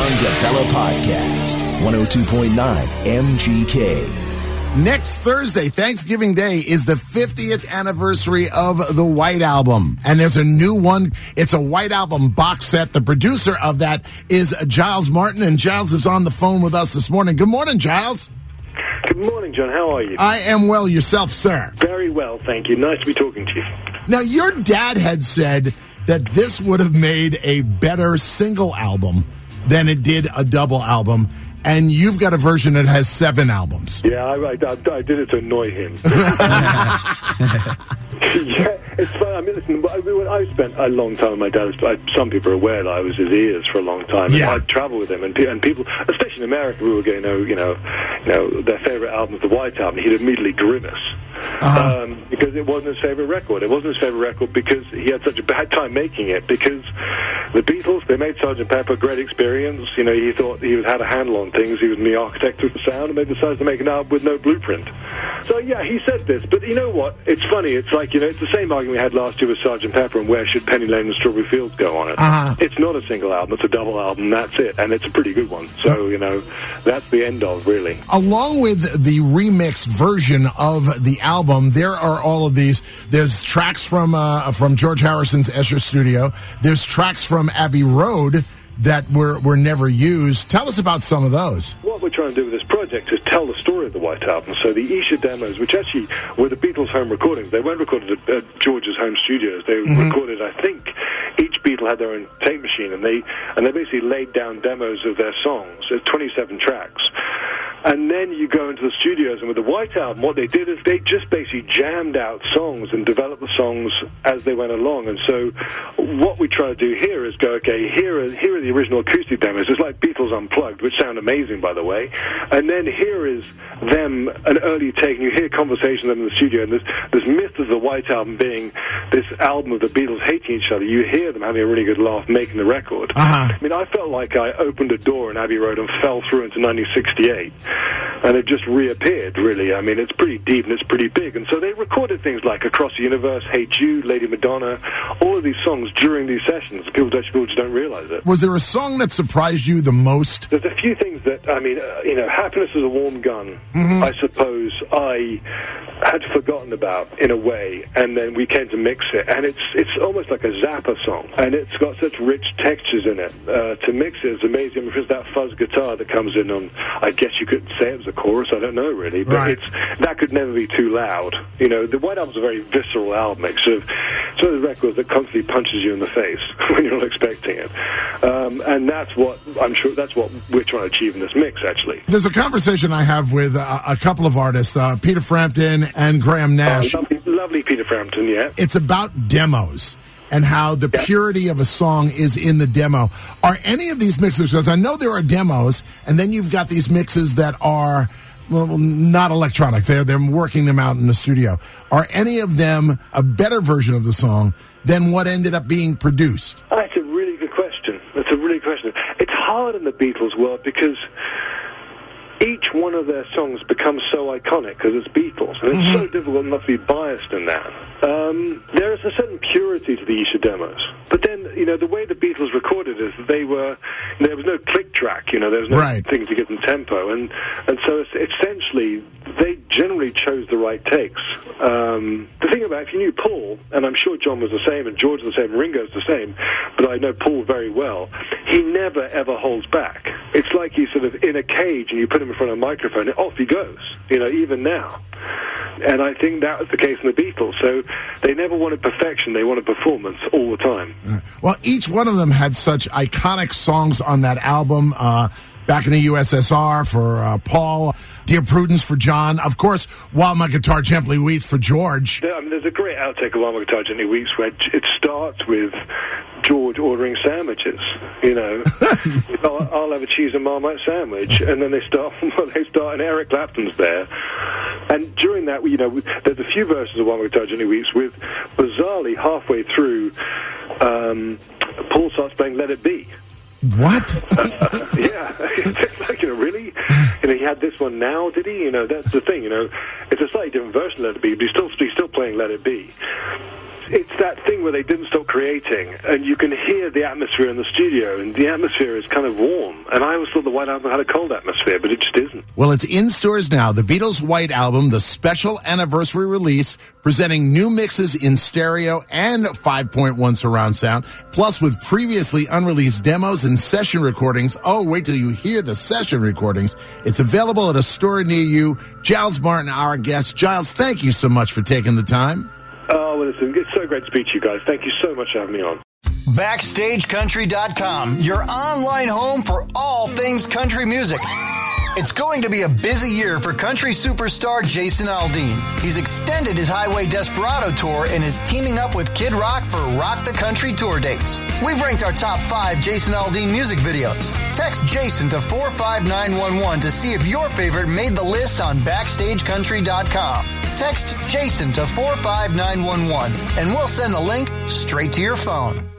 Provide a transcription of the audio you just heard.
John DeBella Podcast, 102.9 MGK. Next Thursday, Thanksgiving Day, is the 50th anniversary of the White Album. And there's a new one. It's a White Album box set. The producer of that is Giles Martin, and Giles is on the phone with us this morning. Good morning, Giles. Good morning, John. How are you? I am well. Yourself, sir? Very well, thank you. Nice to be talking to you. Now, your dad had said that this would have made a better single album than it did a double album. And you've got a version that has 7 albums. Yeah, I did it to annoy him. Yeah, it's fun. I mean, listen, I spent a long time with my dad. Some people are aware that I was his ears for a long time. Yeah. I'd travel with him, and people, especially in America, we were going, you know, their favorite album was the White Album. He'd immediately grimace. Because it wasn't his favorite record. It wasn't his favorite record because he had such a bad time making it. Because the Beatles, they made Sgt. Pepper a great experience. You know, he thought he had a handle on things. He was the architect of the sound, and they decided to make an album with no blueprint. So yeah, he said this. But you know what? It's funny. It's like, you know, it's the same argument we had last year with Sgt. Pepper and where should Penny Lane and Strawberry Fields go on it. It's not a single album. It's a double album. That's it, and it's a pretty good one. So you know, that's the end of really. Along with the remixed version of the album, there are all of these. There's tracks from George Harrison's Escher Studio. There's tracks from Abbey Road that were never used. Tell us about some of those. What we're trying to do with this project is tell the story of the White Album. So the Escher demos, which actually were the Beatles' home recordings, they weren't recorded at George's home studios. They recorded, I think, each Beatle had their own tape machine, and they basically laid down demos of their songs. There's 27 tracks. And then you go into the studios, and with the White Album, what they did is they just basically jammed out songs and developed the songs as they went along. And so what we try to do here is go, okay, here are the original acoustic demos. It's like Beatles Unplugged, which sound amazing, by the way. And then here is them, an early take, and you hear conversations in the studio, and this myth of the White Album being this album of the Beatles hating each other. You hear them having a really good laugh making the record. I mean, I felt like I opened a door in Abbey Road and fell through into 1968. And it just reappeared, really. I mean, it's pretty deep and it's pretty big. And so they recorded things like Across the Universe, Hey Jude, Lady Madonna, all of these songs during these sessions. People just don't realize it. Was there a song that surprised you the most? There's a few things that, I mean, you know, Happiness is a Warm Gun, I suppose I had forgotten about in a way, and then we came to mix it. And it's almost like a Zappa song, and it's got such rich textures in it. To mix it is amazing because that fuzz guitar that comes in on, I guess you could say it was a chorus, I don't know really, but that could never be too loud. You know, the White Album's a very visceral album. It's sort of the record that constantly punches you in the face when you're not expecting it. And that's what we're trying to achieve in this mix, actually. There's a conversation I have with a couple of artists, Peter Frampton and Graham Nash. Lovely Peter Frampton, yeah. It's about demos and how the purity of a song is in the demo. Are any of these mixes, because I know there are demos, and then you've got these mixes that are, well, not electronic. They're working them out in the studio. Are any of them a better version of the song than what ended up being produced? That's a really good question. It's hard in the Beatles world because each one of their songs becomes so iconic because it's Beatles, and it's so difficult not to be biased in that. There is a certain purity to the Escher demos, but then, you know, the way the Beatles recorded is that there was no click track, you know, there was no thing to give them tempo, and so essentially they generally chose the right takes. The thing about, if you knew Paul, and I'm sure John was the same, and George was the same, and Ringo's the same, but I know Paul very well, he never ever holds back. It's like he's sort of in a cage and you put him in front of a microphone and off he goes, you know, even now. And I think that was the case in the Beatles. So they never wanted perfection, they wanted performance all the time. Well, each one of them had such iconic songs on that album. Back in the USSR for Paul, Dear Prudence for John, of course, While My Guitar Gently Weeps for George. I mean, there's a great outtake of While My Guitar Gently Weeps where it starts with George ordering sandwiches, you know. I'll have a cheese and Marmite sandwich, and then they start and Eric Clapton's there. And during that, you know, there's a few verses of While My Guitar Gently Weeps with, bizarrely, halfway through, Paul starts playing Let It Be. What? Yeah, it's like, you know, really? You know, he had this one now, did he? You know, that's the thing, you know. It's a slightly different version of Let It Be, but he's still playing Let It Be. it's that thing where they didn't stop creating, and you can hear the atmosphere in the studio, and the atmosphere is kind of warm. And I always thought the White Album had a cold atmosphere, but it just isn't. Well, it's in stores now. The Beatles' White Album, the special anniversary release, presenting new mixes in stereo and 5.1 surround sound, plus with previously unreleased demos and session recordings. Oh, wait till you hear the session recordings. It's available at a store near you. Giles Martin, our guest. Giles, thank you so much for taking the time. Oh, well, listen, it's so great to speak to you guys. Thank you so much for having me on. BackstageCountry.com, your online home for all things country music. It's going to be a busy year for country superstar Jason Aldean. He's extended his Highway Desperado tour and is teaming up with Kid Rock for Rock the Country tour dates. We've ranked our top 5 Jason Aldean music videos. Text Jason to 45911 to see if your favorite made the list on BackstageCountry.com. Text Jason to 45911 and we'll send the link straight to your phone.